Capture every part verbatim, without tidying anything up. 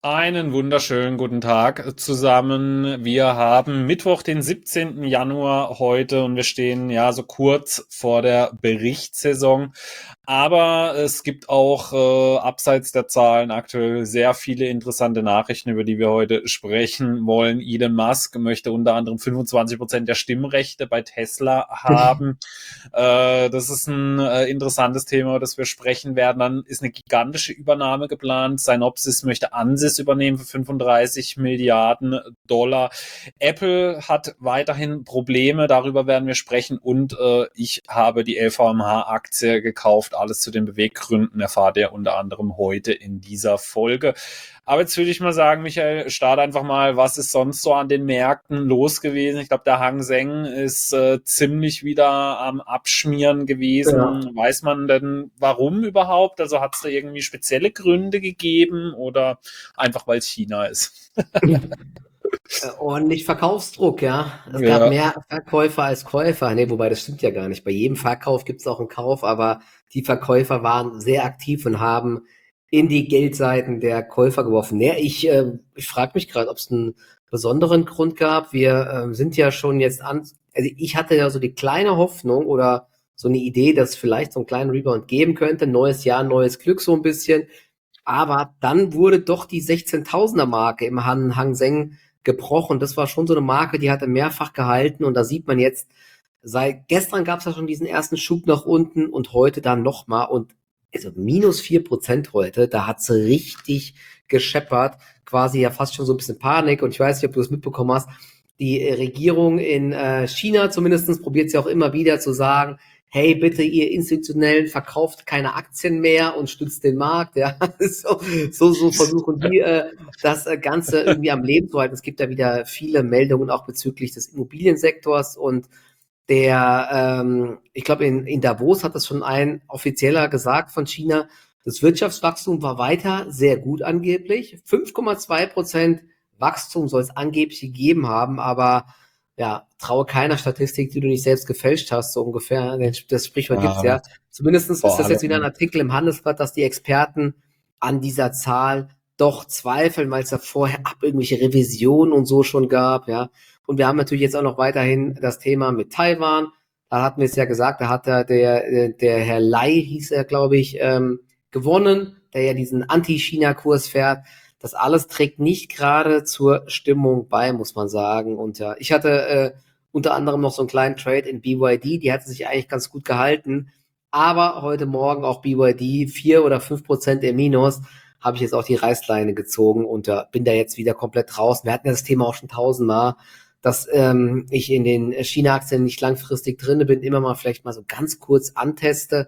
Einen wunderschönen guten Tag zusammen. Wir haben Mittwoch, den siebzehnten Januar heute und wir stehen ja so kurz vor der Berichtssaison. Aber es gibt auch äh, abseits der Zahlen aktuell sehr viele interessante Nachrichten, über die wir heute sprechen wollen. Elon Musk möchte unter anderem fünfundzwanzig Prozent der Stimmrechte bei Tesla haben. Äh, das ist ein äh, interessantes Thema, über das wir sprechen werden. Dann ist eine gigantische Übernahme geplant. Synopsys möchte Ansys übernehmen für fünfunddreißig Milliarden Dollar. Apple hat weiterhin Probleme, darüber werden wir sprechen. Und äh, ich habe die L V M H-Aktie gekauft. Alles zu den Beweggründen erfahrt ihr unter anderem heute in dieser Folge. Aber jetzt würde ich mal sagen, Michael, starte einfach mal, was ist sonst so an den Märkten los gewesen? Ich glaube, der Hang Seng ist äh, ziemlich wieder am Abschmieren gewesen. Ja. Weiß man denn, warum überhaupt? Also hat es da irgendwie spezielle Gründe gegeben oder einfach, weil es China ist? Äh, ordentlich Verkaufsdruck, ja. Es Ja. gab mehr Verkäufer als Käufer. Nee, wobei das stimmt ja gar nicht. Bei jedem Verkauf gibt es auch einen Kauf, aber die Verkäufer waren sehr aktiv und haben in die Geldseiten der Käufer geworfen. Ja, ich äh, ich frage mich gerade, ob es einen besonderen Grund gab. Wir äh, sind ja schon jetzt an, also ich hatte ja so die kleine Hoffnung oder so eine Idee, dass es vielleicht so einen kleinen Rebound geben könnte. Neues Jahr, neues Glück so ein bisschen. Aber dann wurde doch die sechzehntausender Marke im Han Hang Seng gebrochen. Das war schon so eine Marke, die hatte mehrfach gehalten und da sieht man jetzt, seit gestern gab es ja schon diesen ersten Schub nach unten und heute dann nochmal und also minus vier Prozent heute, da hat sie richtig gescheppert, quasi ja fast schon so ein bisschen Panik und ich weiß nicht, ob du es mitbekommen hast, die Regierung in äh, China zumindest probiert sie auch immer wieder zu sagen, hey, bitte, ihr Institutionellen verkauft keine Aktien mehr und stützt den Markt, ja, so, so, so versuchen die, äh, das Ganze irgendwie am Leben zu halten. Es gibt da wieder viele Meldungen auch bezüglich des Immobiliensektors und der, ähm, ich glaube, in, in Davos hat das schon ein Offizieller gesagt von China, das Wirtschaftswachstum war weiter sehr gut angeblich. fünf Komma zwei Prozent Wachstum soll es angeblich gegeben haben, aber ja, traue keiner Statistik, die du nicht selbst gefälscht hast, so ungefähr. Das Sprichwort gibt's ja. Zumindestens ist das jetzt wieder ein Artikel im Handelsblatt, dass die Experten an dieser Zahl doch zweifeln, weil es da vorher ab irgendwelche Revisionen und so schon gab, ja. Und wir haben natürlich jetzt auch noch weiterhin das Thema mit Taiwan. Da hatten wir es ja gesagt, da hat der, der, der Herr Lai, hieß er, glaube ich, ähm, gewonnen, der ja diesen Anti-China-Kurs fährt. Das alles trägt nicht gerade zur Stimmung bei, muss man sagen. Und ja, ich hatte äh, unter anderem noch so einen kleinen Trade in B Y D, die hatte sich eigentlich ganz gut gehalten. Aber heute Morgen auch B Y D, vier oder fünf Prozent im Minus, habe ich jetzt auch die Reißleine gezogen und ja, bin da jetzt wieder komplett draußen. Wir hatten ja das Thema auch schon tausendmal, dass ähm, ich in den China-Aktien nicht langfristig drin bin, immer mal vielleicht mal so ganz kurz anteste.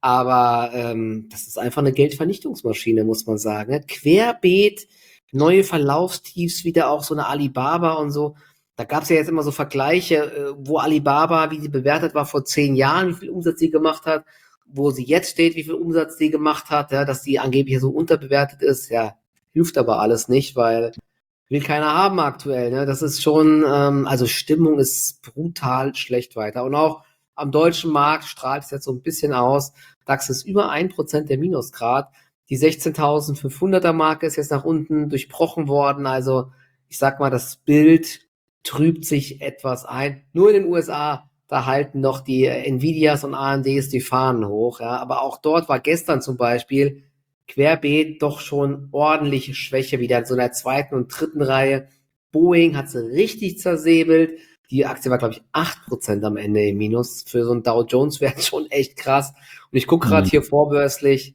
Aber ähm, das ist einfach eine Geldvernichtungsmaschine, muss man sagen. Ne? Querbeet, neue Verlaufstiefs, wieder auch so eine Alibaba und so. Da gab es ja jetzt immer so Vergleiche, äh, wo Alibaba, wie sie bewertet war vor zehn Jahren, wie viel Umsatz sie gemacht hat, wo sie jetzt steht, wie viel Umsatz sie gemacht hat, ja, dass sie angeblich so unterbewertet ist. Ja, hilft aber alles nicht, weil will keiner haben aktuell. Ne? Das ist schon, ähm, also Stimmung ist brutal schlecht weiter. Und auch am deutschen Markt strahlt es jetzt so ein bisschen aus. DAX ist über ein Prozent der Minusgrad. Die sechzehntausendfünfhunderter Marke ist jetzt nach unten durchbrochen worden. Also ich sag mal, das Bild trübt sich etwas ein. Nur in den U S A, da halten noch die Nvidias und A M Ds die Fahnen hoch. Ja. Aber auch dort war gestern zum Beispiel querbeet doch schon ordentliche Schwäche wieder in so einer zweiten und dritten Reihe. Boeing hat sie richtig zersäbelt. Die Aktie war, glaube ich, acht Prozent am Ende im Minus. Für so einen Dow Jones-Wert schon echt krass. Und ich gucke gerade mhm. hier vorbörslich.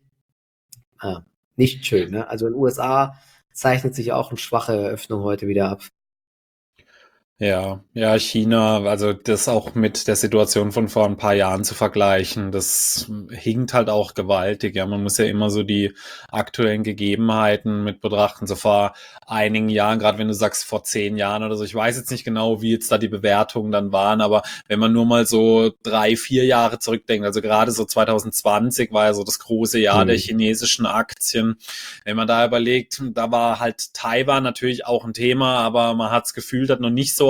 Ah, nicht schön, ne? Also in den U S A zeichnet sich auch eine schwache Eröffnung heute wieder ab. Ja, ja, China, also das auch mit der Situation von vor ein paar Jahren zu vergleichen, das hinkt halt auch gewaltig. Ja, man muss ja immer so die aktuellen Gegebenheiten mit betrachten. So vor einigen Jahren, gerade wenn du sagst vor zehn Jahren oder so, ich weiß jetzt nicht genau, wie jetzt da die Bewertungen dann waren, aber wenn man nur mal so drei, vier Jahre zurückdenkt, also gerade so zwanzig zwanzig war ja so das große Jahr mhm. der chinesischen Aktien. Wenn man da überlegt, da war halt Taiwan natürlich auch ein Thema, aber man hat das Gefühl, das noch nicht so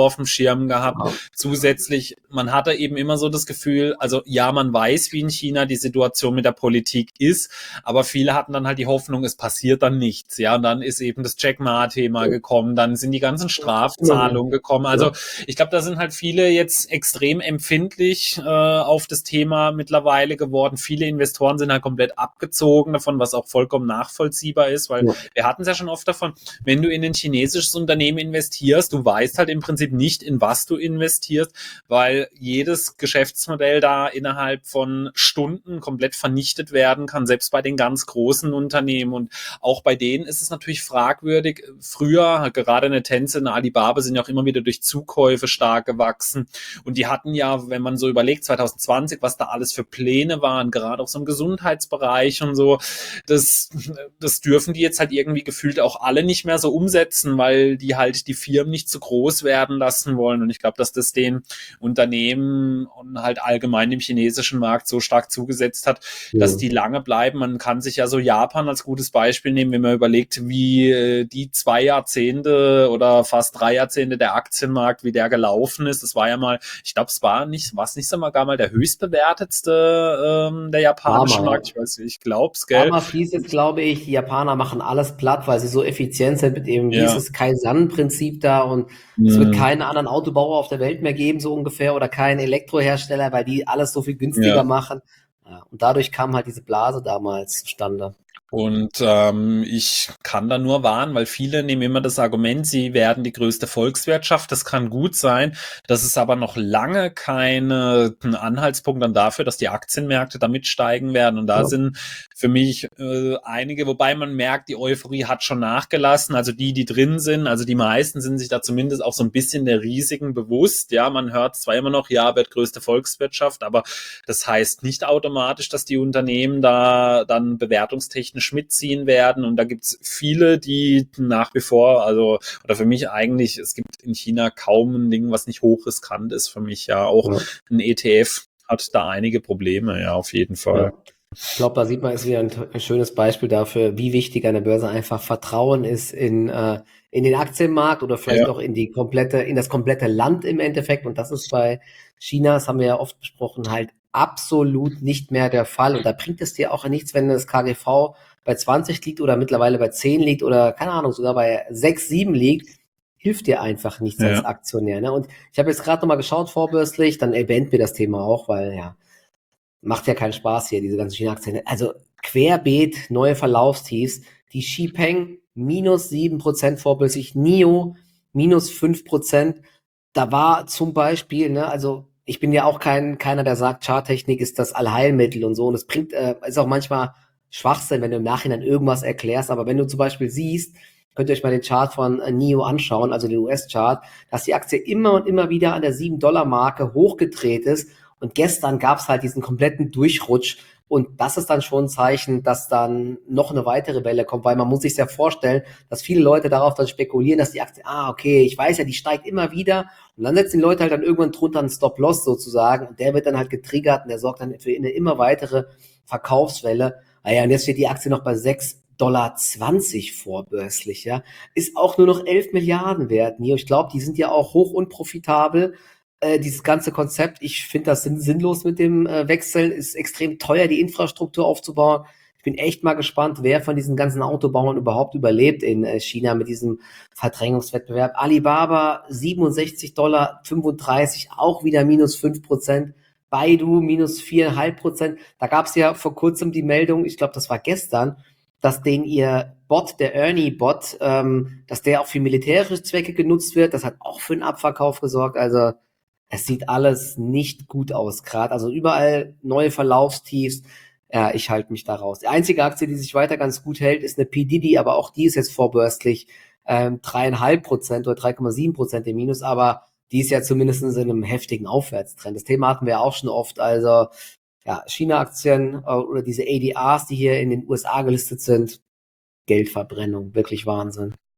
auf dem Schirm gehabt. Ja. Zusätzlich, man hatte eben immer so das Gefühl, also ja, man weiß, wie in China die Situation mit der Politik ist, aber viele hatten dann halt die Hoffnung, es passiert dann nichts. Ja, und dann ist eben das Jack Ma-Thema gekommen, dann sind die ganzen Strafzahlungen gekommen. Also ich glaube, da sind halt viele jetzt extrem empfindlich äh, auf das Thema mittlerweile geworden. Viele Investoren sind halt komplett abgezogen davon, was auch vollkommen nachvollziehbar ist, weil Ja. wir hatten es ja schon oft davon, wenn du in ein chinesisches Unternehmen investierst, du weißt halt im Prinzip nicht, in was du investierst, weil jedes Geschäftsmodell da innerhalb von Stunden komplett vernichtet werden kann, selbst bei den ganz großen Unternehmen. Und auch bei denen ist es natürlich fragwürdig. Früher, gerade eine Tencent, eine Alibaba sind ja auch immer wieder durch Zukäufe stark gewachsen. Und die hatten ja, wenn man so überlegt, zwanzig zwanzig, was da alles für Pläne waren, gerade auch so im Gesundheitsbereich und so, das, das dürfen die jetzt halt irgendwie gefühlt auch alle nicht mehr so umsetzen, weil die halt die Firmen nicht zu groß werden lassen wollen. Und ich glaube, dass das den Unternehmen und halt allgemein im chinesischen Markt so stark zugesetzt hat, Ja. dass die lange bleiben. Man kann sich ja so Japan als gutes Beispiel nehmen, wenn man überlegt, wie äh, die zwei Jahrzehnte oder fast drei Jahrzehnte der Aktienmarkt, wie der gelaufen ist. Das war ja mal, ich glaube, es war nicht, war es nicht so mal gar mal der höchstbewertetste ähm, der japanische Hammer, Markt. Ich weiß nicht, ich glaub's, gell? Damals hieß es, glaube ich, die Japaner machen alles platt, weil sie so effizient sind mit eben Ja. dieses Kaizen-Prinzip da und es wird keinen anderen Autobauer auf der Welt mehr geben, so ungefähr, oder keinen Elektrohersteller, weil die alles so viel günstiger Ja. machen. Ja, und dadurch kam halt diese Blase damals zustande. Und ähm, ich kann da nur warnen, weil viele nehmen immer das Argument, sie werden die größte Volkswirtschaft. Das kann gut sein. Das ist aber noch lange kein Anhaltspunkt dann dafür, dass die Aktienmärkte damit steigen werden. Und da Ja. sind für mich äh, einige, wobei man merkt, die Euphorie hat schon nachgelassen. Also die, die drin sind, also die meisten sind sich da zumindest auch so ein bisschen der Risiken bewusst. Ja, man hört zwar immer noch, ja, wird größte Volkswirtschaft, aber das heißt nicht automatisch, dass die Unternehmen da dann bewertungstechnisch mitziehen werden. Und da gibt es viele, die nach wie vor, also, oder für mich eigentlich, es gibt in China kaum ein Ding, was nicht hochriskant ist für mich. Ja, auch Ja. ein E T F hat da einige Probleme, ja, auf jeden Fall. Ja. Ich glaube, da sieht man, ist wieder ein, ein schönes Beispiel dafür, wie wichtig an der Börse einfach Vertrauen ist in, äh, in den Aktienmarkt oder vielleicht Ja. auch in die komplette, in das komplette Land im Endeffekt. Und das ist bei China, das haben wir ja oft besprochen, halt absolut nicht mehr der Fall. Und da bringt es dir auch nichts, wenn das K G V bei zwanzig liegt oder mittlerweile bei zehn liegt oder, keine Ahnung, sogar bei sechs, sieben liegt, hilft dir einfach nichts Ja. als Aktionär. Ne? Und ich habe jetzt gerade nochmal geschaut vorbörslich, dann erwähnt mir das Thema auch, weil ja, macht ja keinen Spaß hier, diese ganzen China-Aktien. Also querbeet, neue Verlaufstiefs, die Xpeng minus sieben Prozent vorbörslich, N I O minus fünf Prozent. Da war zum Beispiel, ne, also ich bin ja auch kein keiner, der sagt, Charttechnik ist das Allheilmittel und so. Und es bringt, äh, ist auch manchmal Schwachsinn, wenn du im Nachhinein irgendwas erklärst. Aber wenn du zum Beispiel siehst, könnt ihr euch mal den Chart von äh, N I O anschauen, also den U S-Chart, dass die Aktie immer und immer wieder an der sieben Dollar Marke hochgedreht ist. Und gestern gab es halt diesen kompletten Durchrutsch. Und das ist dann schon ein Zeichen, dass dann noch eine weitere Welle kommt, weil man muss sich ja vorstellen, dass viele Leute darauf dann spekulieren, dass die Aktie, ah, okay, ich weiß ja, die steigt immer wieder. Und dann setzen die Leute halt dann irgendwann drunter einen Stop-Loss sozusagen. Und der wird dann halt getriggert und der sorgt dann für eine immer weitere Verkaufswelle. Naja, und jetzt steht die Aktie noch bei sechs Dollar zwanzig vorbörslich, ja. Ist auch nur noch elf Milliarden wert. Nio, ich glaube, die sind ja auch hoch unprofitabel. Äh, dieses ganze Konzept, ich finde das sinn sinnlos mit dem äh, Wechseln, ist extrem teuer, die Infrastruktur aufzubauen. Ich bin echt mal gespannt, wer von diesen ganzen Autobauern überhaupt überlebt in äh, China mit diesem Verdrängungswettbewerb. Alibaba siebenundsechzig Dollar fünfunddreißig, auch wieder minus fünf Prozent. Baidu minus vier Komma fünf Prozent. Da gab es ja vor kurzem die Meldung, ich glaube, das war gestern, dass den ihr Bot, der Ernie-Bot, ähm, dass der auch für militärische Zwecke genutzt wird. Das hat auch für einen Abverkauf gesorgt. Also es sieht alles nicht gut aus gerade. Also überall neue Verlaufstiefs. Ja, ich halte mich da raus. Die einzige Aktie, die sich weiter ganz gut hält, ist eine P. Diddy, aber auch die ist jetzt vorbörslich ähm, drei Komma fünf Prozent oder drei Komma sieben Prozent im Minus. Aber die ist ja zumindest in einem heftigen Aufwärtstrend. Das Thema hatten wir auch schon oft. Also ja, China-Aktien äh, oder diese A D Rs, die hier in den U S A gelistet sind, Geldverbrennung, wirklich Wahnsinn.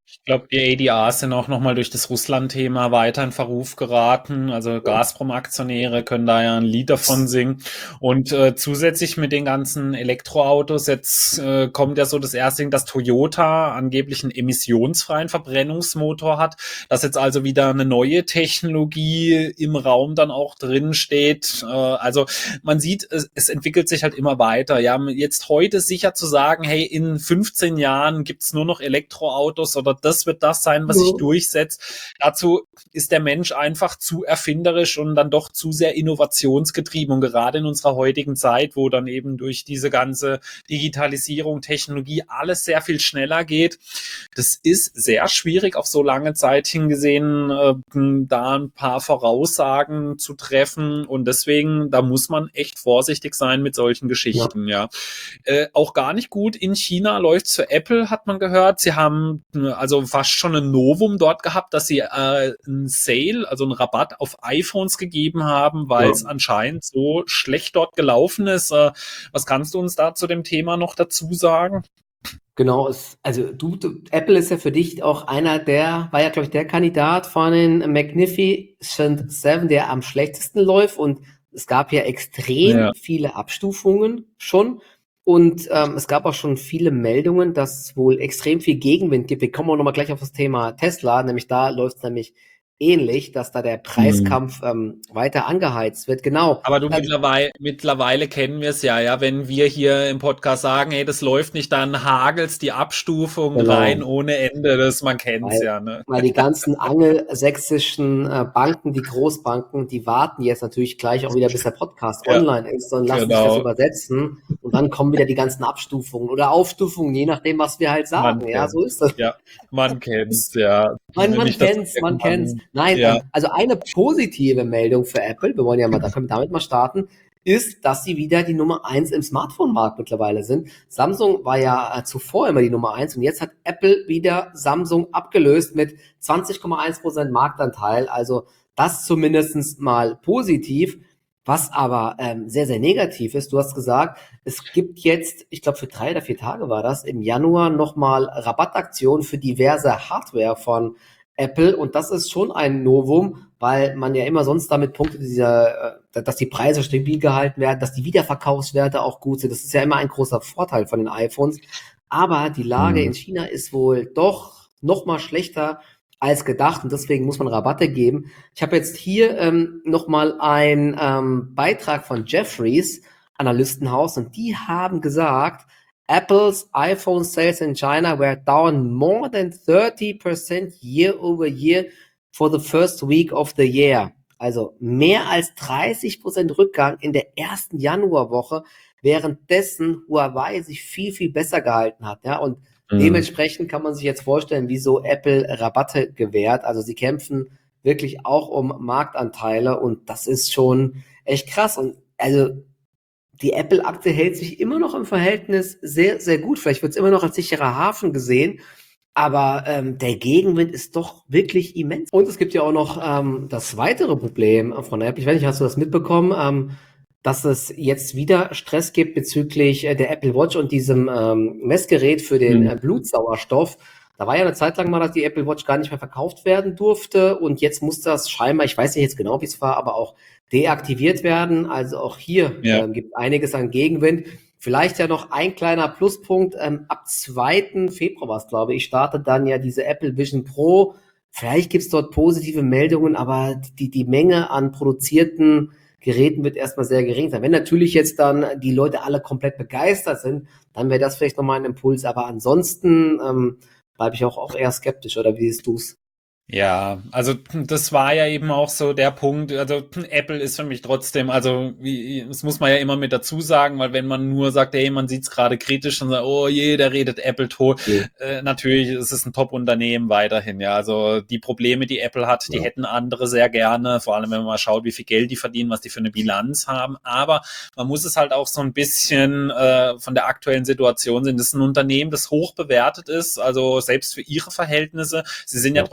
Ich glaube, die A D Rs sind auch nochmal durch das Russland-Thema weiter in Verruf geraten. Also Gazprom-Aktionäre können da ja ein Lied davon singen. Und äh, zusätzlich mit den ganzen Elektroautos, jetzt äh, kommt ja so das erste Ding, dass Toyota angeblich einen emissionsfreien Verbrennungsmotor hat, dass jetzt also wieder eine neue Technologie im Raum dann auch drin steht. Äh, also man sieht, es, es entwickelt sich halt immer weiter. Ja, jetzt heute sicher zu sagen, hey, in fünfzehn Jahren gibt's nur noch Elektroautos oder das wird das sein, was sich durchsetzt. Dazu ist der Mensch einfach zu erfinderisch und dann doch zu sehr innovationsgetrieben. Und gerade in unserer heutigen Zeit, wo dann eben durch diese ganze Digitalisierung, Technologie alles sehr viel schneller geht, das ist sehr schwierig auf so lange Zeit hingesehen, äh, da ein paar Voraussagen zu treffen. Und deswegen, da muss man echt vorsichtig sein mit solchen Geschichten, ja. ja. Äh, auch gar nicht gut in China läuft's für Apple, hat man gehört. Sie haben also fast schon ein Novum dort gehabt, dass sie äh, einen Sale, also einen Rabatt auf iPhones gegeben haben, weil es ja. anscheinend so schlecht dort gelaufen ist. Äh, was kannst du uns da zu dem Thema noch dazu sagen? Genau, es, also du, du, Apple ist ja für dich auch einer der, war ja glaube ich der Kandidat von den Magnificent Seven, der am schlechtesten läuft, und es gab ja extrem ja. viele Abstufungen schon. Und ähm, es gab auch schon viele Meldungen, dass es wohl extrem viel Gegenwind gibt. Wir kommen auch nochmal gleich auf das Thema Tesla, nämlich da läuft es nämlich ähnlich, dass da der Preiskampf mhm. ähm, weiter angeheizt wird. Genau. Aber du, mittlerweile, mittlerweile kennen wir es ja, ja, wenn wir hier im Podcast sagen, hey, das läuft nicht, dann hagelt's die Abstufung genau. rein ohne Ende. Das, man kennt's weil, ja, ne? Weil die ganzen angelsächsischen äh, Banken, die Großbanken, die warten jetzt natürlich gleich auch wieder, bis der Podcast ja. online ist, und lassen genau. sich das übersetzen. Und dann kommen wieder die ganzen Abstufungen oder Aufstufungen, je nachdem, was wir halt sagen. Man ja, kennt's. So ist das. Ja, man kennt's, ja. Man, man kennt's, man kennt's. Nein, ja. also eine positive Meldung für Apple, wir wollen ja mal, da können wir damit mal starten, ist, dass sie wieder die Nummer eins im Smartphone-Markt mittlerweile sind. Samsung war ja äh, zuvor immer die Nummer eins, und jetzt hat Apple wieder Samsung abgelöst mit zwanzig Komma eins Prozent Marktanteil. Also das zumindest mal positiv. Was aber ähm, sehr, sehr negativ ist, du hast gesagt, es gibt jetzt, ich glaube für drei oder vier Tage war das, im Januar nochmal Rabattaktionen für diverse Hardware von Apple, und das ist schon ein Novum, weil man ja immer sonst damit punktet, dieser, dass die Preise stabil gehalten werden, dass die Wiederverkaufswerte auch gut sind. Das ist ja immer ein großer Vorteil von den iPhones. Aber die Lage mhm. in China ist wohl doch noch mal schlechter als gedacht, und deswegen muss man Rabatte geben. Ich habe jetzt hier ähm, noch mal einen ähm, Beitrag von Jefferies Analystenhaus, und die haben gesagt, Apple's iPhone sales in China were down more than thirty percent year over year for the first week of the year. Also mehr als dreißig Prozent Rückgang in der ersten Januarwoche, währenddessen Huawei sich viel, viel besser gehalten hat. Ja, und mhm. dementsprechend kann man sich jetzt vorstellen, wieso Apple Rabatte gewährt. Also sie kämpfen wirklich auch um Marktanteile, und das ist schon echt krass. Und also die Apple-Aktie hält sich immer noch im Verhältnis sehr, sehr gut. Vielleicht wird es immer noch als sicherer Hafen gesehen, aber ähm, der Gegenwind ist doch wirklich immens. Und es gibt ja auch noch ähm, das weitere Problem von Apple. Ich weiß nicht, hast du das mitbekommen, ähm, dass es jetzt wieder Stress gibt bezüglich äh, der Apple Watch und diesem ähm, Messgerät für den mhm. äh, Blutsauerstoff. Da war ja eine Zeit lang mal, dass die Apple Watch gar nicht mehr verkauft werden durfte, und jetzt muss das scheinbar, ich weiß nicht jetzt genau, wie es war, aber auch deaktiviert werden. Also auch hier ja. ähm, gibt einiges an Gegenwind. Vielleicht ja noch ein kleiner Pluspunkt. Ähm, ab zweiten Februar war es, glaube ich, startet dann ja diese Apple Vision Pro. Vielleicht gibt es dort positive Meldungen, aber die, die Menge an produzierten Geräten wird erstmal sehr gering sein. Wenn natürlich jetzt dann die Leute alle komplett begeistert sind, dann wäre das vielleicht nochmal ein Impuls. Aber ansonsten ähm, bleibe ich auch, auch eher skeptisch, oder wie siehst du es? Ja, also das war ja eben auch so der Punkt, also Apple ist für mich trotzdem, also wie, das muss man ja immer mit dazu sagen, weil wenn man nur sagt, hey, man sieht's gerade kritisch und sagt, oh je, der redet Apple tot, ja. äh, natürlich ist es ein Top-Unternehmen weiterhin, ja, also die Probleme, die Apple hat, die ja. hätten andere sehr gerne, vor allem wenn man mal schaut, wie viel Geld die verdienen, was die für eine Bilanz haben, aber man muss es halt auch so ein bisschen äh, von der aktuellen Situation sehen. Das ist ein Unternehmen, das hoch bewertet ist, also selbst für ihre Verhältnisse, sie sind ja, ja trotzdem zu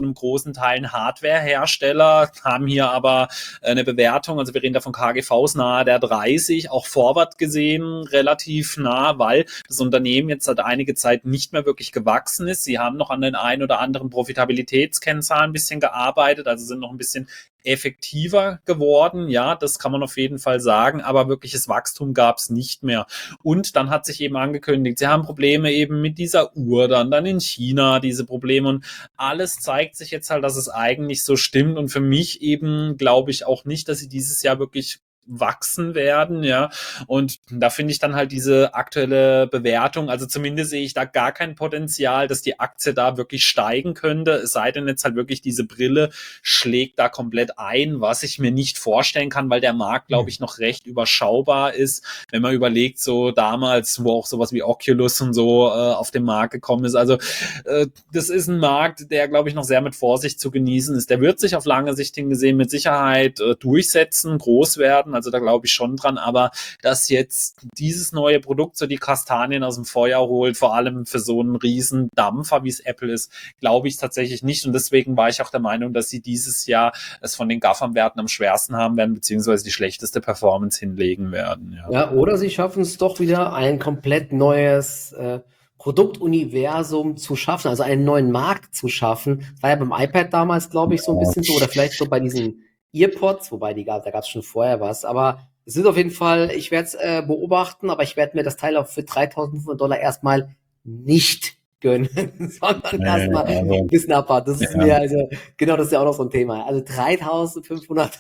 einem großen Teil ein Hardware-Hersteller, haben hier aber eine Bewertung, also wir reden da von K G Vs nahe der dreißig, auch forward gesehen relativ nah, weil das Unternehmen jetzt seit einige Zeit nicht mehr wirklich gewachsen ist. Sie haben noch an den ein oder anderen Profitabilitätskennzahlen ein bisschen gearbeitet, also sind noch ein bisschen effektiver geworden, ja, das kann man auf jeden Fall sagen, aber wirkliches Wachstum gab es nicht mehr. Und dann hat sich eben angekündigt, sie haben Probleme eben mit dieser Uhr, dann, dann in China diese Probleme und alles zeigt sich jetzt halt, dass es eigentlich so stimmt und für mich eben glaube ich auch nicht, dass sie dieses Jahr wirklich wachsen werden, ja, und da finde ich dann halt diese aktuelle Bewertung, also zumindest sehe ich da gar kein Potenzial, dass die Aktie da wirklich steigen könnte, es sei denn jetzt halt wirklich diese Brille schlägt da komplett ein, was ich mir nicht vorstellen kann, weil der Markt, glaube ich, noch recht überschaubar ist, wenn man überlegt, so damals, wo auch sowas wie Oculus und so äh, auf den Markt gekommen ist, also äh, das ist ein Markt, der, glaube ich, noch sehr mit Vorsicht zu genießen ist, der wird sich auf lange Sicht hingesehen mit Sicherheit äh, durchsetzen, groß werden, also da glaube ich schon dran, aber dass jetzt dieses neue Produkt so die Kastanien aus dem Feuer holt, vor allem für so einen riesen Dampfer, wie es Apple ist, glaube ich tatsächlich nicht und deswegen war ich auch der Meinung, dass sie dieses Jahr es von den GAFAM-Werten am schwersten haben werden, beziehungsweise die schlechteste Performance hinlegen werden. Ja, ja oder sie schaffen es doch wieder, ein komplett neues äh, Produktuniversum zu schaffen, also einen neuen Markt zu schaffen. Das war ja beim iPad damals, glaube ich, so ein bisschen so, oder vielleicht so bei diesen EarPods, wobei die gab, da gab es schon vorher was, aber es ist auf jeden Fall, ich werde es äh, beobachten, aber ich werde mir das Teil auch für dreitausendfünfhundert Dollar erstmal nicht gönnen, sondern nee, erstmal also, ein bisschen abwarten. Das ist ja. mir, also, genau, das ist ja auch noch so ein Thema. Also dreitausendfünfhundert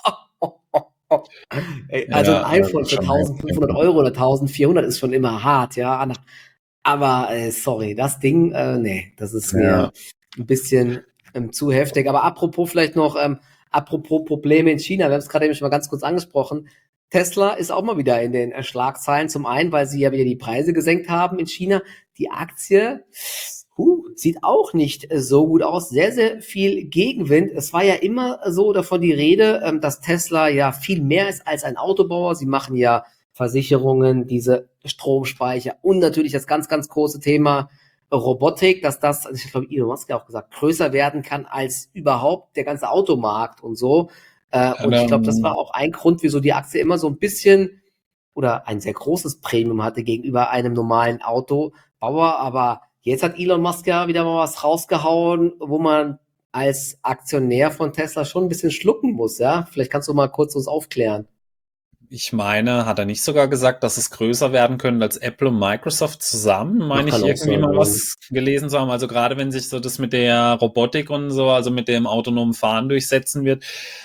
Ey, also Ja, ein iPhone das ist für schon eintausendfünfhundert heftig. Euro oder eintausendvierhundert ist schon immer hart, ja. Aber äh, sorry, das Ding, äh, nee, das ist mir Ja. ein bisschen ähm, zu heftig. Aber apropos vielleicht noch, ähm, apropos Probleme in China, wir haben es gerade eben schon mal ganz kurz angesprochen. Tesla ist auch mal wieder in den äh, Schlagzeilen. Zum einen, weil sie ja wieder die Preise gesenkt haben in China. Die Aktie huh, sieht auch nicht äh, so gut aus. Sehr, sehr viel Gegenwind. Es war ja immer so davon die Rede, ähm, dass Tesla ja viel mehr ist als ein Autobauer. Sie machen ja Versicherungen, diese Stromspeicher und natürlich das ganz, ganz große Thema Robotik, dass das, also ich glaube, Elon Musk ja auch gesagt, größer werden kann als überhaupt der ganze Automarkt und so. Äh, und ich glaube, das war auch ein Grund, wieso die Aktie immer so ein bisschen oder ein sehr großes Premium hatte gegenüber einem normalen Autobauer. Aber jetzt hat Elon Musk ja wieder mal was rausgehauen, wo man als Aktionär von Tesla schon ein bisschen schlucken muss, ja? Vielleicht kannst du mal kurz uns aufklären. Ich meine, hat er nicht sogar gesagt, dass es größer werden könnte als Apple und Microsoft zusammen? Das Meine kann ich auch irgendwie sein, mal ja. was gelesen zu haben. Also gerade wenn sich so das mit der Robotik und so, also mit dem autonomen Fahren durchsetzen wird.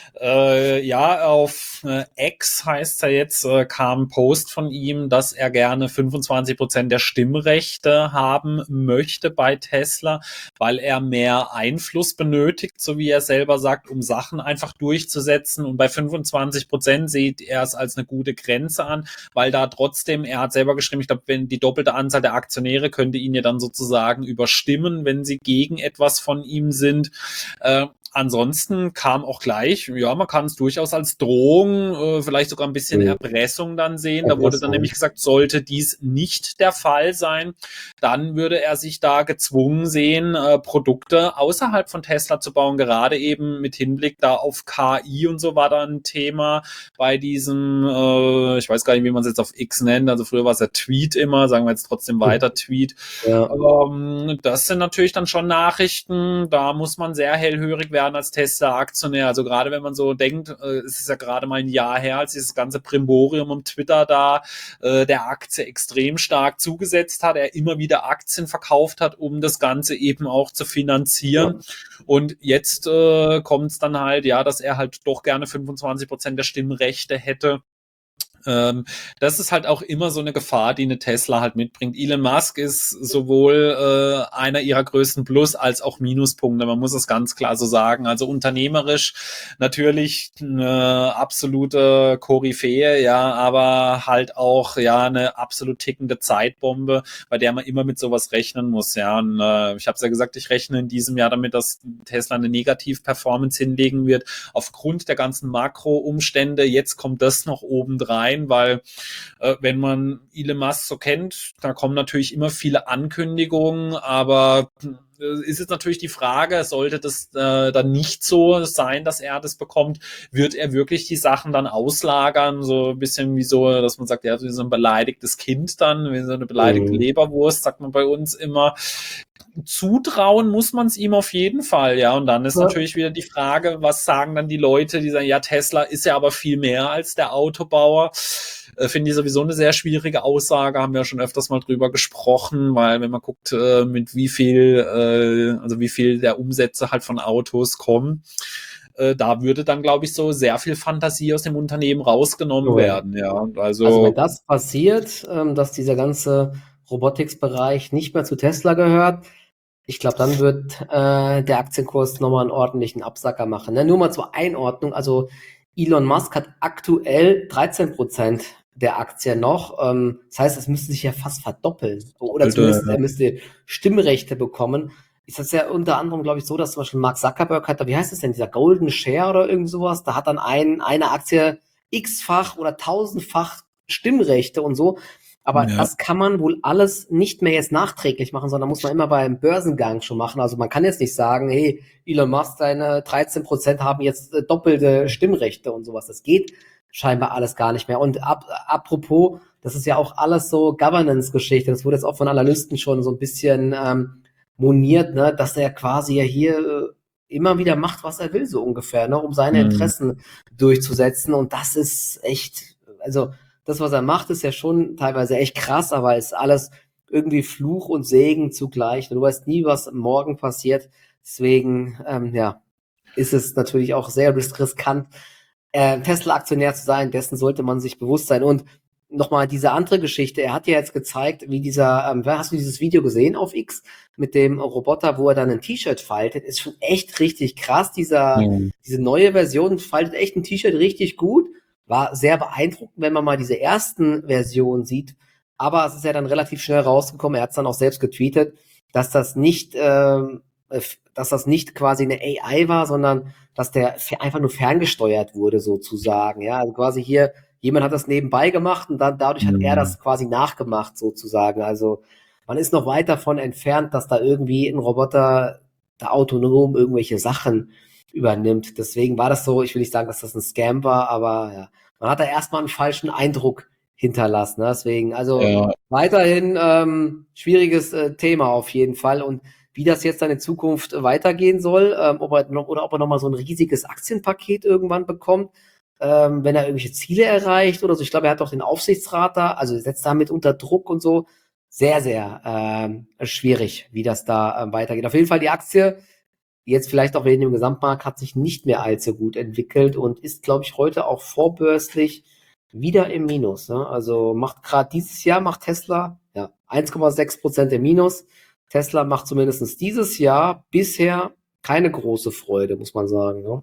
Äh, ja, auf äh, X heißt ja jetzt, äh, kam ein Post von ihm, dass er gerne fünfundzwanzig Prozent der Stimmrechte haben möchte bei Tesla, weil er mehr Einfluss benötigt, so wie er selber sagt, um Sachen einfach durchzusetzen. Und bei fünfundzwanzig Prozent sieht er es als eine gute Grenze an, weil da trotzdem, er hat selber geschrieben, ich glaube, wenn die doppelte Anzahl der Aktionäre könnte ihn ja dann sozusagen überstimmen, wenn sie gegen etwas von ihm sind. Äh, Ansonsten kam auch gleich, ja, man kann es durchaus als Drohung, äh, vielleicht sogar ein bisschen Mhm. Erpressung dann sehen. Da wurde dann Erpressung. nämlich gesagt, sollte dies nicht der Fall sein, dann würde er sich da gezwungen sehen, äh, Produkte außerhalb von Tesla zu bauen, gerade eben mit Hinblick da auf K I und so war da ein Thema bei diesem, äh, ich weiß gar nicht, wie man es jetzt auf X nennt, also früher war es ja Tweet immer, sagen wir jetzt trotzdem weiter Tweet. Ja. Ähm, das sind natürlich dann schon Nachrichten, da muss man sehr hellhörig werden als Tesla-Aktionär. Also gerade wenn man so denkt, äh, es ist ja gerade mal ein Jahr her, als dieses ganze Primborium um Twitter da äh, der Aktie extrem stark zugesetzt hat, er immer wieder Aktien verkauft hat, um das Ganze eben auch zu finanzieren. Und jetzt äh, kommt es dann halt, ja, dass er halt doch gerne fünfundzwanzig Prozent der Stimmrechte hätte. Ähm, das ist halt auch immer so eine Gefahr, die eine Tesla halt mitbringt. Elon Musk ist sowohl äh, einer ihrer größten Plus- als auch Minuspunkte. Man muss es ganz klar so sagen. Also unternehmerisch natürlich eine absolute Koryphäe, ja, aber halt auch ja eine absolut tickende Zeitbombe, bei der man immer mit sowas rechnen muss. Ja, und äh, ich habe es ja gesagt, ich rechne in diesem Jahr damit, dass Tesla eine Negativ-Performance hinlegen wird aufgrund der ganzen Makro-Umstände. Jetzt kommt das noch obendrein. ein, weil äh, wenn man Elon Musk so kennt, da kommen natürlich immer viele Ankündigungen, aber äh, ist jetzt natürlich die Frage, sollte das äh, dann nicht so sein, dass er das bekommt, wird er wirklich die Sachen dann auslagern, so ein bisschen wie so, dass man sagt, ja, wie so ein beleidigtes Kind dann, wie so eine beleidigte Mhm. Leberwurst, sagt man bei uns immer. Zutrauen muss man es ihm auf jeden Fall, ja. Und dann ist Ja. natürlich wieder die Frage, was sagen dann die Leute, die sagen, ja, Tesla ist ja aber viel mehr als der Autobauer. Äh, Finde ich sowieso eine sehr schwierige Aussage, haben wir ja schon öfters mal drüber gesprochen, weil wenn man guckt, äh, mit wie viel, äh, also wie viel der Umsätze halt von Autos kommen, äh, da würde dann, glaube ich, so sehr viel Fantasie aus dem Unternehmen rausgenommen Oh ja. werden, ja. Also Also, wenn das passiert, ähm, dass dieser ganze Robotics-Bereich nicht mehr zu Tesla gehört, ich glaube, dann wird äh, der Aktienkurs nochmal einen ordentlichen Absacker machen. Ne? Nur mal zur Einordnung, also Elon Musk hat aktuell dreizehn Prozent der Aktien noch. Ähm, das heißt, es müsste sich ja fast verdoppeln. Oder Doppelte, zumindest er müsste Stimmrechte bekommen. Ist das ja unter anderem, glaube ich, so, dass zum Beispiel Mark Zuckerberg hat, wie heißt das denn, dieser Golden Share oder irgend sowas, da hat dann ein, eine Aktie x-fach oder tausendfach Stimmrechte und so. Aber ja. das kann man wohl alles nicht mehr jetzt nachträglich machen, sondern muss man immer beim Börsengang schon machen. Also man kann jetzt nicht sagen, hey, Elon Musk, seine dreizehn Prozent haben jetzt äh, doppelte Stimmrechte und sowas. Das geht scheinbar alles gar nicht mehr. Und ab, apropos, das ist ja auch alles so Governance-Geschichte. Das wurde jetzt auch von Analysten schon so ein bisschen ähm, moniert, ne, dass er quasi ja hier äh, immer wieder macht, was er will, so ungefähr, ne, um seine Hm. Interessen durchzusetzen. Und das ist echt, also das, was er macht, ist ja schon teilweise echt krass, aber ist alles irgendwie Fluch und Segen zugleich. Du weißt nie, was morgen passiert. Deswegen, ähm, ja, ist es natürlich auch sehr riskant, äh, Tesla-Aktionär zu sein. Dessen sollte man sich bewusst sein. Und nochmal diese andere Geschichte. Er hat ja jetzt gezeigt, wie dieser, ähm, hast du dieses Video gesehen auf X mit dem Roboter, wo er dann ein T-Shirt faltet? Ist schon echt richtig krass. Dieser, Hm. diese neue Version faltet echt ein T-Shirt richtig gut. War sehr beeindruckend, wenn man mal diese ersten Versionen sieht. Aber es ist ja dann relativ schnell rausgekommen, er hat es dann auch selbst getweetet, dass das nicht, ähm, dass das nicht quasi eine A I war, sondern dass der einfach nur ferngesteuert wurde, sozusagen. Ja, also quasi hier, jemand hat das nebenbei gemacht und dann dadurch hat er das quasi nachgemacht, sozusagen. Also man ist noch weit davon entfernt, dass da irgendwie ein Roboter da autonom irgendwelche Sachen übernimmt. Deswegen war das so, ich will nicht sagen, dass das ein Scam war, aber ja, man hat da erstmal einen falschen Eindruck hinterlassen. Ne? Deswegen, also Ja. weiterhin ähm, schwieriges äh, Thema auf jeden Fall. Und wie das jetzt dann in Zukunft weitergehen soll, ähm, ob er noch, oder ob er nochmal so ein riesiges Aktienpaket irgendwann bekommt, ähm, wenn er irgendwelche Ziele erreicht oder so. Ich glaube, er hat auch den Aufsichtsrat da, also setzt damit unter Druck und so. Sehr, sehr ähm, schwierig, wie das da ähm, weitergeht. Auf jeden Fall die Aktie, jetzt vielleicht auch wegen dem Gesamtmarkt, hat sich nicht mehr allzu gut entwickelt und ist, glaube ich, heute auch vorbörslich wieder im Minus. Ne? Also macht gerade dieses Jahr, macht Tesla ja eins Komma sechs Prozent im Minus. Tesla macht zumindest dieses Jahr bisher keine große Freude, muss man sagen. Ne?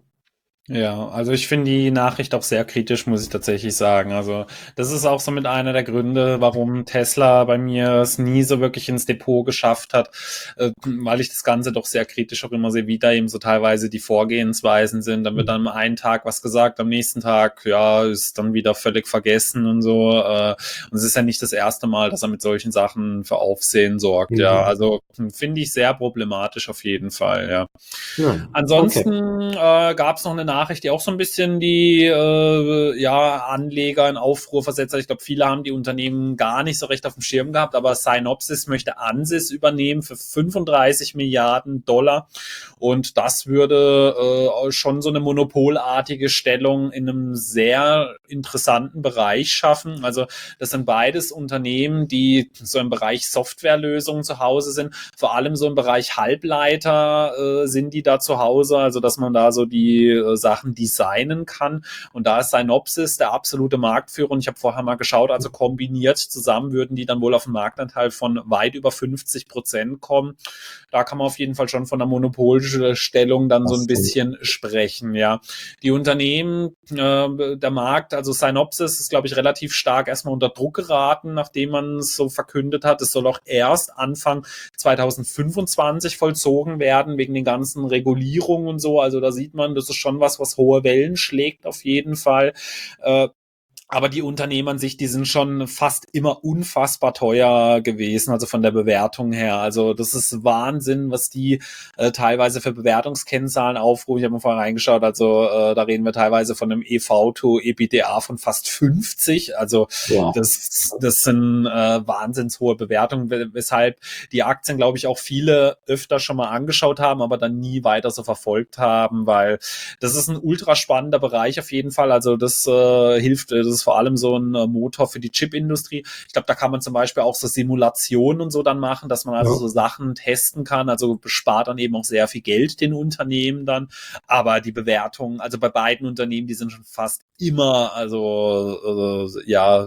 Ja, also ich finde die Nachricht auch sehr kritisch, muss ich tatsächlich sagen. Also das ist auch so mit einer der Gründe, warum Tesla bei mir es nie so wirklich ins Depot geschafft hat, äh, weil ich das Ganze doch sehr kritisch auch immer sehe, wie da eben so teilweise die Vorgehensweisen sind. Dann wird dann am einen Tag was gesagt, am nächsten Tag, ja, ist dann wieder völlig vergessen und so. Äh, und es ist ja nicht das erste Mal, dass er mit solchen Sachen für Aufsehen sorgt. Mhm. Ja, also finde ich sehr problematisch auf jeden Fall, ja. Ja, Ansonsten okay. äh, gab es noch eine Nachricht, die auch so ein bisschen die äh, ja, Anleger in Aufruhr versetzt hat. Ich glaube, viele haben die Unternehmen gar nicht so recht auf dem Schirm gehabt, aber Synopsys möchte Ansys übernehmen für fünfunddreißig Milliarden Dollar. Und das würde äh, schon so eine monopolartige Stellung in einem sehr interessanten Bereich schaffen. Also das sind beides Unternehmen, die so im Bereich Softwarelösungen zu Hause sind, vor allem so im Bereich Halbleiter äh, sind die da zu Hause, also dass man da so die äh, Sachen designen kann. Und da ist Synopsys der absolute Marktführer. Und ich habe vorher mal geschaut, also kombiniert zusammen würden die dann wohl auf einen Marktanteil von weit über fünfzig Prozent kommen. Da kann man auf jeden Fall schon von einer Monopolstellung dann so ein bisschen sprechen, ja. Die Unternehmen, äh, der Markt, also Synopsys ist, glaube ich, relativ stark erstmal unter Druck geraten, nachdem man es so verkündet hat. Es soll auch erst Anfang zweitausendfünfundzwanzig vollzogen werden, wegen den ganzen Regulierungen und so. Also da sieht man, das ist schon was, was hohe Wellen schlägt auf jeden Fall. Äh, Aber die Unternehmen an sich, die sind schon fast immer unfassbar teuer gewesen, also von der Bewertung her. Also das ist Wahnsinn, was die äh, teilweise für Bewertungskennzahlen aufrufen. Ich habe mal vorher reingeschaut, also äh, da reden wir teilweise von einem E V to EBITDA von fast fünfzig. Also Ja. das, das sind äh, wahnsinns hohe Bewertungen, weshalb die Aktien, glaube ich, auch viele öfter schon mal angeschaut haben, aber dann nie weiter so verfolgt haben, weil das ist ein ultra spannender Bereich auf jeden Fall. Also das äh, hilft, das ist vor allem so ein äh, Motor für die Chipindustrie. Ich glaube, da kann man zum Beispiel auch so Simulationen und so dann machen, dass man also Ja. so Sachen testen kann. Also spart dann eben auch sehr viel Geld den Unternehmen dann. Aber die Bewertungen, also bei beiden Unternehmen, die sind schon fast immer, also äh, ja,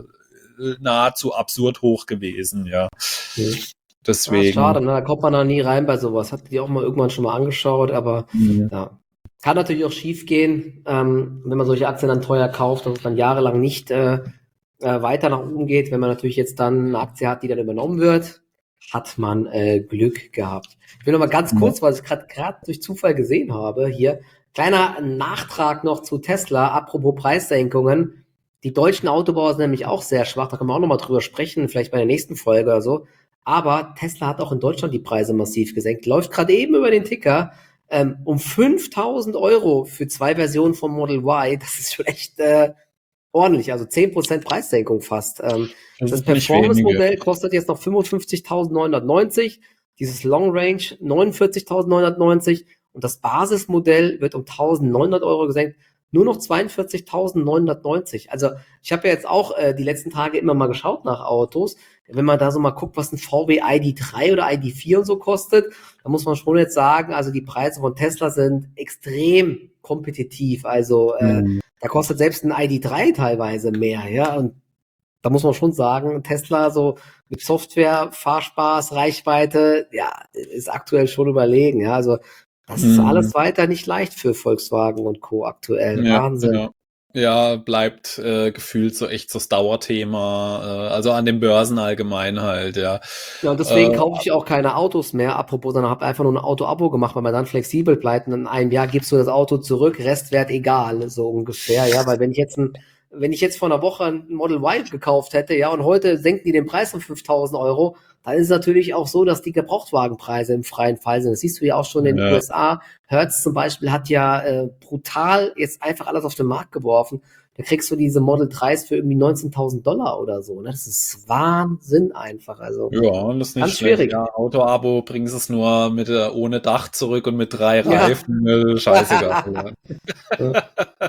nahezu absurd hoch gewesen, ja. Mhm. Deswegen. Ah, ist schade, ne? Da kommt man da nie rein bei sowas. Hatte die auch mal irgendwann schon mal angeschaut, aber Mhm. ja. Kann natürlich auch schief gehen, ähm, wenn man solche Aktien dann teuer kauft, dass es dann jahrelang nicht äh, äh, weiter nach oben geht. Wenn man natürlich jetzt dann eine Aktie hat, die dann übernommen wird, hat man äh, Glück gehabt. Ich will noch mal ganz kurz, weil ich gerade gerade durch Zufall gesehen habe, hier, kleiner Nachtrag noch zu Tesla, apropos Preissenkungen. Die deutschen Autobauer sind nämlich auch sehr schwach, da können wir auch noch mal drüber sprechen, vielleicht bei der nächsten Folge oder so. Aber Tesla hat auch in Deutschland die Preise massiv gesenkt. Läuft gerade eben über den Ticker ähm, um fünftausend Euro für zwei Versionen vom Model Y. Das ist schon echt äh, ordentlich. Also zehn Prozent Preissenkung fast. Ähm, Das das ist nicht Performance-Modell kostet jetzt noch fünfundfünfzigtausendneunhundertneunzig. Dieses Long Range neunundvierzigtausendneunhundertneunzig. Und das Basismodell wird um eintausendneunhundert Euro gesenkt. Nur noch zweiundvierzigtausendneunhundertneunzig. Also ich habe ja jetzt auch äh, die letzten Tage immer mal geschaut nach Autos. Wenn man da so mal guckt, was ein V W I D drei oder I D vier und so kostet, da muss man schon jetzt sagen, also die Preise von Tesla sind extrem kompetitiv. Also äh, Mhm. da kostet selbst ein I D drei teilweise mehr, ja. Und da muss man schon sagen, Tesla so mit Software, Fahrspaß, Reichweite, ja, ist aktuell schon überlegen, ja. Also das ist Mhm. alles weiter nicht leicht für Volkswagen und Co. aktuell. Ja, Wahnsinn. ja. Ja, bleibt äh, gefühlt so echt so das Dauerthema, äh, also an den Börsen allgemein halt, ja. Ja, und deswegen Äh, kaufe ich auch keine Autos mehr. Apropos, dann habe einfach nur ein Auto-Abo gemacht, weil man dann flexibel bleibt. Und in einem Jahr gibst du das Auto zurück, Restwert egal, so ungefähr. Ja, weil wenn ich jetzt ein, wenn ich jetzt vor einer Woche ein Model Y gekauft hätte, ja, und heute senken die den Preis um fünftausend Euro, dann ist es natürlich auch so, dass die Gebrauchtwagenpreise im freien Fall sind. Das siehst du ja auch schon in den ja. U S A. Hertz zum Beispiel hat ja äh, brutal jetzt einfach alles auf den Markt geworfen. Da kriegst du diese Model dreis für irgendwie neunzehntausend Dollar oder so. Ne? Das ist Wahnsinn einfach. Also Ja, das ist nicht ganz schlecht. schwierig. Ja, Auto-Abo bringst es nur mit äh, ohne Dach zurück und mit drei Ja. Reifen. äh, Scheißegal. Ja.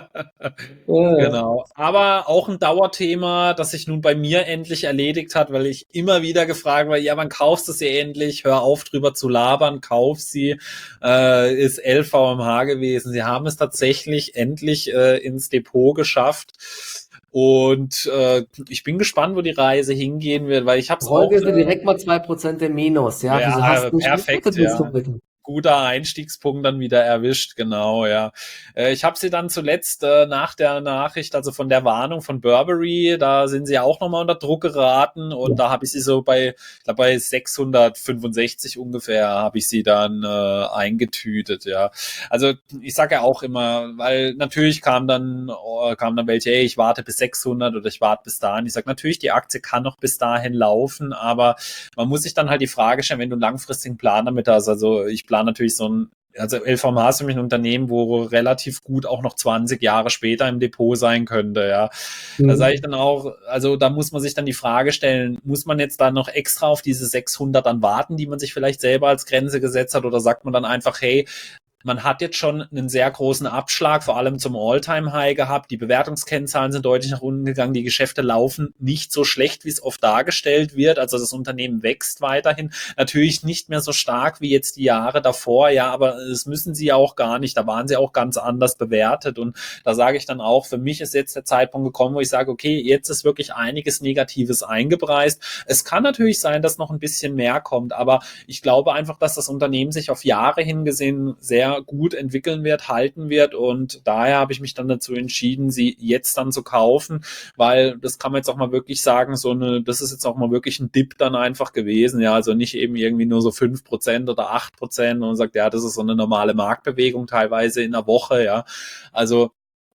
Genau. Aber auch ein Dauerthema, das sich nun bei mir endlich erledigt hat, weil ich immer wieder gefragt war, ja, wann kaufst du sie endlich? Hör auf, drüber zu labern, kauf sie. Äh, ist L V M H gewesen. Sie haben es tatsächlich endlich äh, ins Depot geschafft. Und äh, ich bin gespannt, wo die Reise hingehen wird, weil ich habe es auch... Heute sind Äh, direkt mal zwei Prozent im Minus. Ja, wieso ja, hast du nicht perfekt, gewartet bis ja. zum Dritten? Guter Einstiegspunkt dann wieder erwischt, genau, ja. Äh, ich habe sie dann zuletzt äh, nach der Nachricht, also von der Warnung von Burberry, da sind sie auch nochmal unter Druck geraten und ja. Da habe ich sie so bei, ich glaube bei sechshundertfünfundsechzig ungefähr habe ich sie dann äh, eingetütet, ja. Also ich sage ja auch immer, weil natürlich kam dann äh, kam dann welche, hey, ich warte bis sechshundert oder ich warte bis dahin. Ich sage natürlich, die Aktie kann noch bis dahin laufen, aber man muss sich dann halt die Frage stellen, wenn du einen langfristigen Plan damit hast, also ich plane natürlich so ein, also L V M H ist für mich ein Unternehmen, wo relativ gut auch noch zwanzig Jahre später im Depot sein könnte, ja. Mhm. Da sage ich dann auch, also da muss man sich dann die Frage stellen, muss man jetzt da noch extra auf diese sechshundert dann warten, die man sich vielleicht selber als Grenze gesetzt hat, oder sagt man dann einfach, hey, man hat jetzt schon einen sehr großen Abschlag, vor allem zum All-Time-High gehabt. Die Bewertungskennzahlen sind deutlich nach unten gegangen. Die Geschäfte laufen nicht so schlecht, wie es oft dargestellt wird. Also das Unternehmen wächst weiterhin. Natürlich nicht mehr so stark wie jetzt die Jahre davor. Ja, aber das müssen sie ja auch gar nicht. Da waren sie auch ganz anders bewertet. Und da sage ich dann auch, für mich ist jetzt der Zeitpunkt gekommen, wo ich sage, okay, jetzt ist wirklich einiges Negatives eingepreist. Es kann natürlich sein, dass noch ein bisschen mehr kommt. Aber ich glaube einfach, dass das Unternehmen sich auf Jahre hingesehen sehr gut entwickeln wird, halten wird, und daher habe ich mich dann dazu entschieden, sie jetzt dann zu kaufen, weil das kann man jetzt auch mal wirklich sagen, so eine, das ist jetzt auch mal wirklich ein Dip dann einfach gewesen, ja, also nicht eben irgendwie nur so fünf Prozent oder acht Prozent und sagt, ja, das ist so eine normale Marktbewegung teilweise in der Woche, ja, also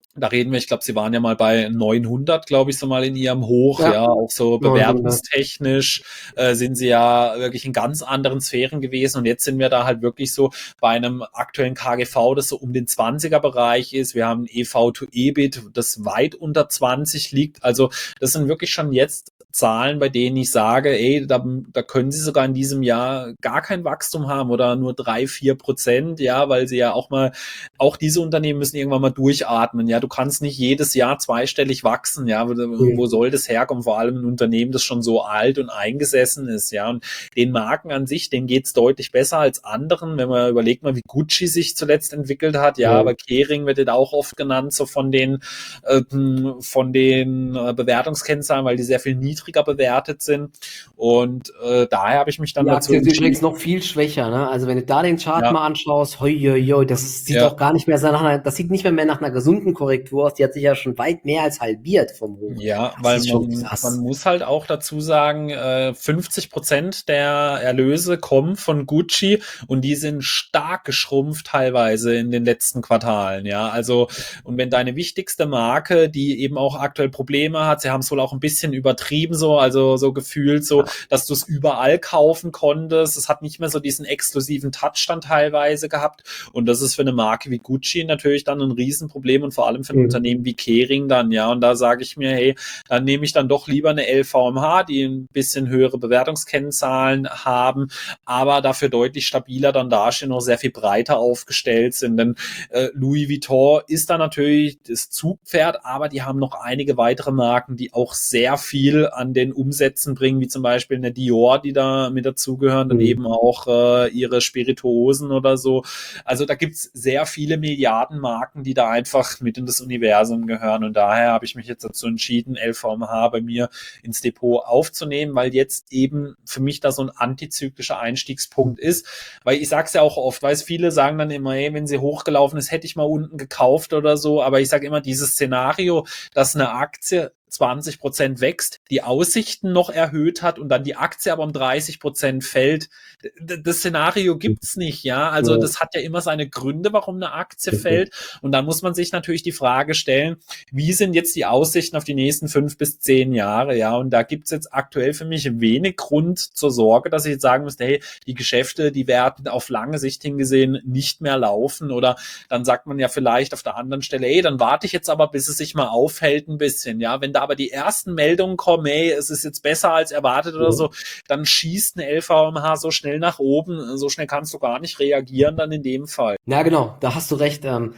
Da reden wir, ich glaube, sie waren ja mal bei neunhundert, glaube ich, so mal in ihrem Hoch, ja, Ja, auch so neunhundert. bewertungstechnisch äh, sind sie ja wirklich in ganz anderen Sphären gewesen und jetzt sind wir da halt wirklich so bei einem aktuellen K G V, das so um den zwanziger-Bereich ist. Wir haben ein E V to E B I T, das weit unter zwanzig liegt. Also das sind wirklich schon jetzt Zahlen, bei denen ich sage, ey, da, da können sie sogar in diesem Jahr gar kein Wachstum haben oder nur drei, vier Prozent, ja, weil sie ja auch mal, auch diese Unternehmen müssen irgendwann mal durchatmen, ja, du kannst nicht jedes Jahr zweistellig wachsen, ja, wo, wo soll das herkommen, vor allem ein Unternehmen, das schon so alt und eingesessen ist, ja, und den Marken an sich, denen geht's deutlich besser als anderen, wenn man überlegt mal, wie Gucci sich zuletzt entwickelt hat, ja, ja. aber Kering wird jetzt auch oft genannt, so von den, äh, von den Bewertungskennzahlen, weil die sehr viel niedriger bewertet sind und äh, daher habe ich mich dann die dazu Aktie ist entschieden. übrigens noch viel schwächer, ne? Also wenn du da den Chart Ja. mal anschaust, hoi, hoi, hoi, das sieht Ja. doch gar nicht mehr nach einer, das sieht nicht mehr, mehr nach einer gesunden Korrektur aus, die hat sich ja schon weit mehr als halbiert vom Hoch. Ja, das weil ist schon man, krass. man muss halt auch dazu sagen, äh, fünfzig Prozent der Erlöse kommen von Gucci und die sind stark geschrumpft teilweise in den letzten Quartalen, ja, also und wenn deine wichtigste Marke, die eben auch aktuell Probleme hat, sie haben es wohl auch ein bisschen übertrieben so, also so gefühlt so, dass du es überall kaufen konntest, es hat nicht mehr so diesen exklusiven Touch dann teilweise gehabt und das ist für eine Marke wie Gucci natürlich dann ein Riesenproblem und vor allem für ein mhm. Unternehmen wie Kering dann, ja, und da sage ich mir, hey, dann nehme ich dann doch lieber eine L V M H, die ein bisschen höhere Bewertungskennzahlen haben, aber dafür deutlich stabiler dann dastehen, noch sehr viel breiter aufgestellt sind, denn äh, Louis Vuitton ist da natürlich das Zugpferd, aber die haben noch einige weitere Marken, die auch sehr viel an den Umsätzen bringen, wie zum Beispiel eine Dior, die da mit dazugehören, dann mhm. eben auch äh, ihre Spirituosen oder so. Also da gibt's sehr viele Milliardenmarken, die da einfach mit in das Universum gehören und daher habe ich mich jetzt dazu entschieden, L V M H bei mir ins Depot aufzunehmen, weil jetzt eben für mich da so ein antizyklischer Einstiegspunkt ist, weil ich sag's ja auch oft, weil viele sagen dann immer, hey, wenn sie hochgelaufen ist, hätte ich mal unten gekauft oder so, aber ich sage immer, dieses Szenario, dass eine Aktie zwanzig Prozent wächst, die Aussichten noch erhöht hat und dann die Aktie aber um dreißig Prozent fällt. Das Szenario gibt's nicht, ja. Also ja. Das hat ja immer seine Gründe, warum eine Aktie okay. fällt. Und dann muss man sich natürlich die Frage stellen, wie sind jetzt die Aussichten auf die nächsten fünf bis zehn Jahre, ja. Und da gibt's jetzt aktuell für mich wenig Grund zur Sorge, dass ich jetzt sagen müsste, hey, die Geschäfte, die werden auf lange Sicht hingesehen nicht mehr laufen. Oder dann sagt man ja vielleicht auf der anderen Stelle, hey, dann warte ich jetzt aber, bis es sich mal aufhält ein bisschen, ja. Wenn da aber die ersten Meldungen kommen, hey, es ist jetzt besser als erwartet oder so, dann schießt eine L V M H so schnell nach oben, so schnell kannst du gar nicht reagieren dann in dem Fall. Ja, genau, da hast du recht. Ähm,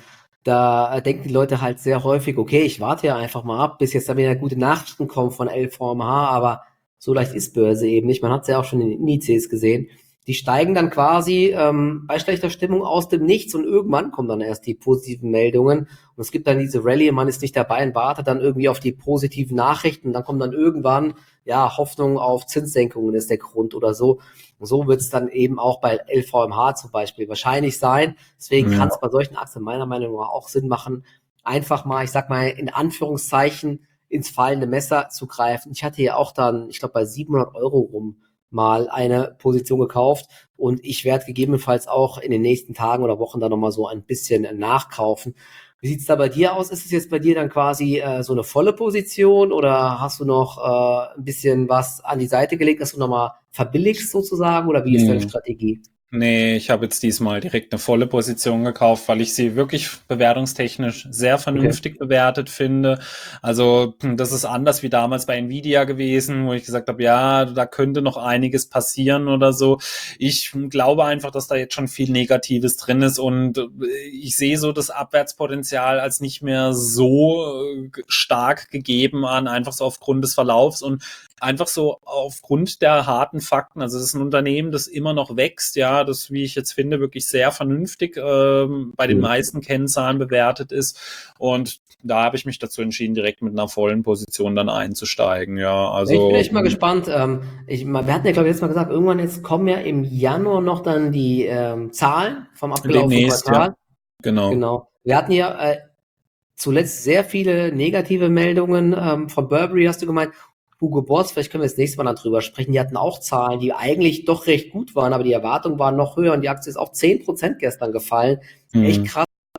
da denken die Leute halt sehr häufig, okay, ich warte ja einfach mal ab, bis jetzt da wieder gute Nachrichten kommen von L V M H, aber so leicht ist Börse eben nicht. Man hat es ja auch schon in den Indizes gesehen. Die steigen dann quasi ähm, bei schlechter Stimmung aus dem Nichts und irgendwann kommen dann erst die positiven Meldungen und es gibt dann diese Rallye und man ist nicht dabei und wartet dann irgendwie auf die positiven Nachrichten und dann kommt dann irgendwann, ja, Hoffnung auf Zinssenkungen ist der Grund oder so. Und so wird es dann eben auch bei L V M H zum Beispiel wahrscheinlich sein. Deswegen ja. kann es bei solchen Aktien meiner Meinung nach auch Sinn machen, einfach mal, ich sag mal, in Anführungszeichen ins fallende Messer zu greifen. Ich hatte ja auch dann, ich glaube, bei siebenhundert Euro rum mal eine Position gekauft und ich werde gegebenenfalls auch in den nächsten Tagen oder Wochen dann nochmal so ein bisschen nachkaufen. Wie sieht's da bei dir aus? Ist es jetzt bei dir dann quasi äh, so eine volle Position oder hast du noch äh, ein bisschen was an die Seite gelegt, dass du nochmal verbilligst sozusagen oder wie ist deine Strategie? Nee, ich habe jetzt diesmal direkt eine volle Position gekauft, weil ich sie wirklich bewertungstechnisch sehr vernünftig okay. bewertet finde. Also das ist anders wie damals bei Nvidia gewesen, wo ich gesagt habe, ja, da könnte noch einiges passieren oder so. Ich glaube einfach, dass da jetzt schon viel Negatives drin ist und ich sehe so das Abwärtspotenzial als nicht mehr so stark gegeben an, einfach so aufgrund des Verlaufs und einfach so aufgrund der harten Fakten. Also es ist ein Unternehmen, das immer noch wächst, ja, das, wie ich jetzt finde, wirklich sehr vernünftig ähm, bei den mhm. meisten Kennzahlen bewertet ist. Und da habe ich mich dazu entschieden, direkt mit einer vollen Position dann einzusteigen. Ja, also ich bin echt mal gespannt. Ähm, ich, wir hatten ja, glaube ich, jetzt mal gesagt, irgendwann jetzt kommen ja im Januar noch dann die ähm, Zahlen vom abgelaufenen Quartal. Ja. Genau. Genau. Wir hatten ja äh, zuletzt sehr viele negative Meldungen ähm, von Burberry, hast du gemeint. Hugo Boss, vielleicht können wir das nächste Mal darüber sprechen, die hatten auch Zahlen, die eigentlich doch recht gut waren, aber die Erwartungen waren noch höher und die Aktie ist auch zehn Prozent gestern gefallen. Mhm. Echt krass.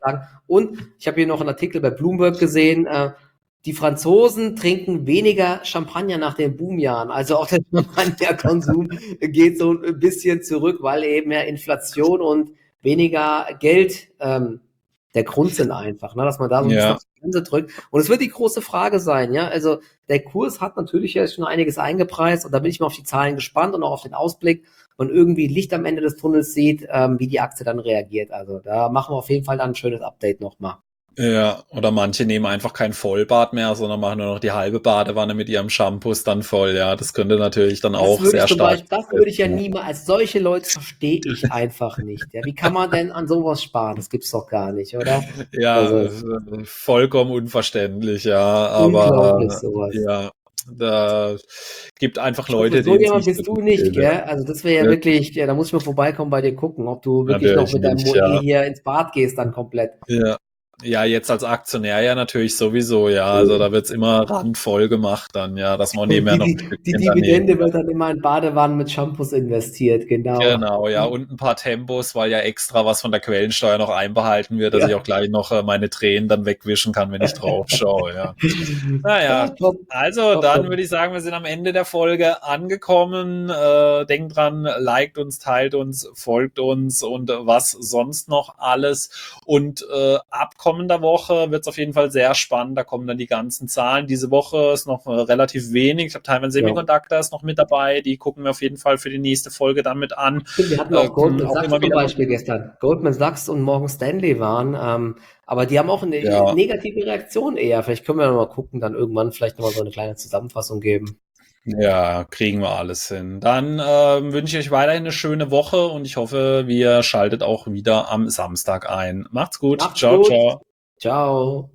sagen. Und ich habe hier noch einen Artikel bei Bloomberg gesehen, äh, die Franzosen trinken weniger Champagner nach den Boomjahren. Also auch der Champagnerkonsum geht so ein bisschen zurück, weil eben mehr Inflation und weniger Geld ähm, der Grund sind einfach, ne? Dass man da so ein bisschen Ja. auf die Bremse drückt. Und es wird die große Frage sein, ja. Also der Kurs hat natürlich jetzt schon einiges eingepreist und da bin ich mal auf die Zahlen gespannt und auch auf den Ausblick und irgendwie Licht am Ende des Tunnels sieht, ähm, wie die Aktie dann reagiert. Also da machen wir auf jeden Fall dann ein schönes Update nochmal. Ja, oder manche nehmen einfach kein Vollbad mehr, sondern machen nur noch die halbe Badewanne mit ihrem Shampoos dann voll. Ja, das könnte natürlich dann Das auch würde sehr ich zum stark. Beispiel, das würde ich ja niemals, als solche Leute verstehe ich einfach nicht. Ja, wie kann man denn an sowas sparen? Das gibt's doch gar nicht, oder? Ja, Also äh, vollkommen unverständlich, ja, aber unglaublich sowas. ja, da gibt einfach Ich hoffe, Leute, so denen es jemand nicht so bist du gut nicht, geht. Ja. gell? Also das wäre ja Ja, wirklich, ja, da muss ich mal vorbeikommen bei dir gucken, ob du wirklich noch natürlich mit deinem nicht, Moe ja. hier ins Bad gehst dann komplett. Ja. Ja, jetzt als Aktionär ja natürlich sowieso, ja. Also da wird's immer randvoll gemacht dann, ja, dass man Und nebenher die, noch ein die, die Stückchen daneben. Dividende wird dann immer in Badewannen mit Shampoos investiert, genau. Genau, ja, und ein paar Tempos, weil ja extra was von der Quellensteuer noch einbehalten wird, dass ich Ja. auch gleich noch äh, meine Tränen dann wegwischen kann, wenn ich drauf schaue, ja. Ja, Naja, top, also top, dann top. würde ich sagen, wir sind am Ende der Folge angekommen. Äh, denkt dran, liked uns, teilt uns, folgt uns und äh, was sonst noch alles. Und äh, ab kommender Woche wird es auf jeden Fall sehr spannend. Da kommen dann die ganzen Zahlen. Diese Woche ist noch äh, relativ wenig. Ich habe Taiwan Semiconductor ist noch mit dabei. Die gucken wir auf jeden Fall für die nächste Folge dann mit an. Stimmt, wir hatten Äh, auch Goldman auch Sachs immer zum wieder. Beispiel gestern. Goldman Sachs und Morgan Stanley waren, ähm, aber die haben auch eine Ja. negative Reaktion eher. Vielleicht können wir noch mal gucken, dann irgendwann vielleicht noch mal so eine kleine Zusammenfassung geben. Ja, kriegen wir alles hin. Dann äh, wünsche ich euch weiterhin eine schöne Woche und ich hoffe, wir schaltet auch wieder am Samstag ein. Macht's gut. Macht's Ciao, gut. ciao. Ciao.